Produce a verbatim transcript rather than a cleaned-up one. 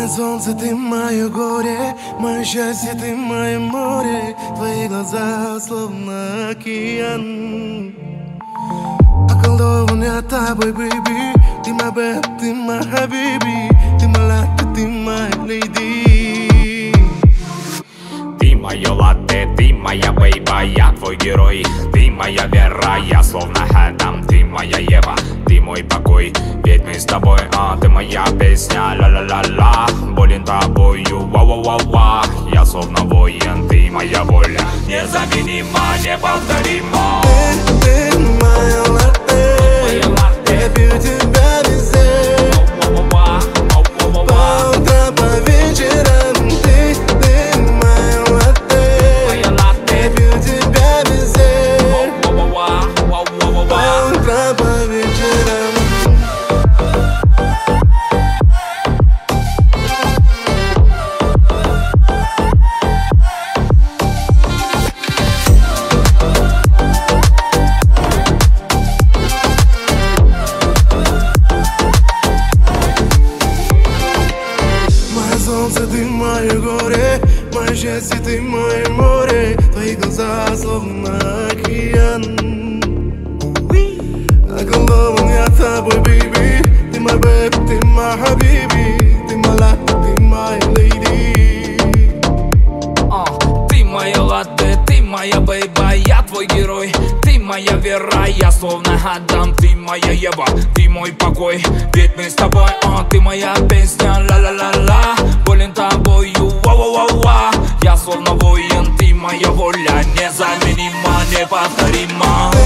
солнце, ты мое горе, мое счастье, ты мое море. Твои глаза словно океан. Околдован я тобой, бэйби. Ты мой бэб, ты мой хабиби. Ты мой латте, ты моя леди. Ты моё латте, ты моя бейба, я твой герой. Ты моя вера, я словно Адам. Ты моя Ева, ты мой покой. Ведь мы с тобой, а ты моя песня. Ла-ла-ла-ла, болен тобою, ва-ва-ва-ва. Я словно воин, ты моя воля. Незаменима, неповторима. Ты, ты моя латте, я пью тебя везде. По утрам, по вечерам. Ты, ты моя латте, я пью тебя везде. По утрам, по вечерам. Солнце, ты мое горе, мое счастье, ты мое море. Твои глаза словно океан. Околдован я тобой, бэйби. Ты мой бэб, ты мой хабиби. Ты мой латте, ты моя леди. Ты моя латте, ты моя бейба, я твой герой. Ты моя вера, я словно Адам. Ты моя Ева, ты мой покой. Ведь мы с тобой, а ты моя песня. Ла-ла-ла-ла, болен тобою, ва-ва-ва-ва. Я словно воин, ты моя воля. Незаменима, неповторима.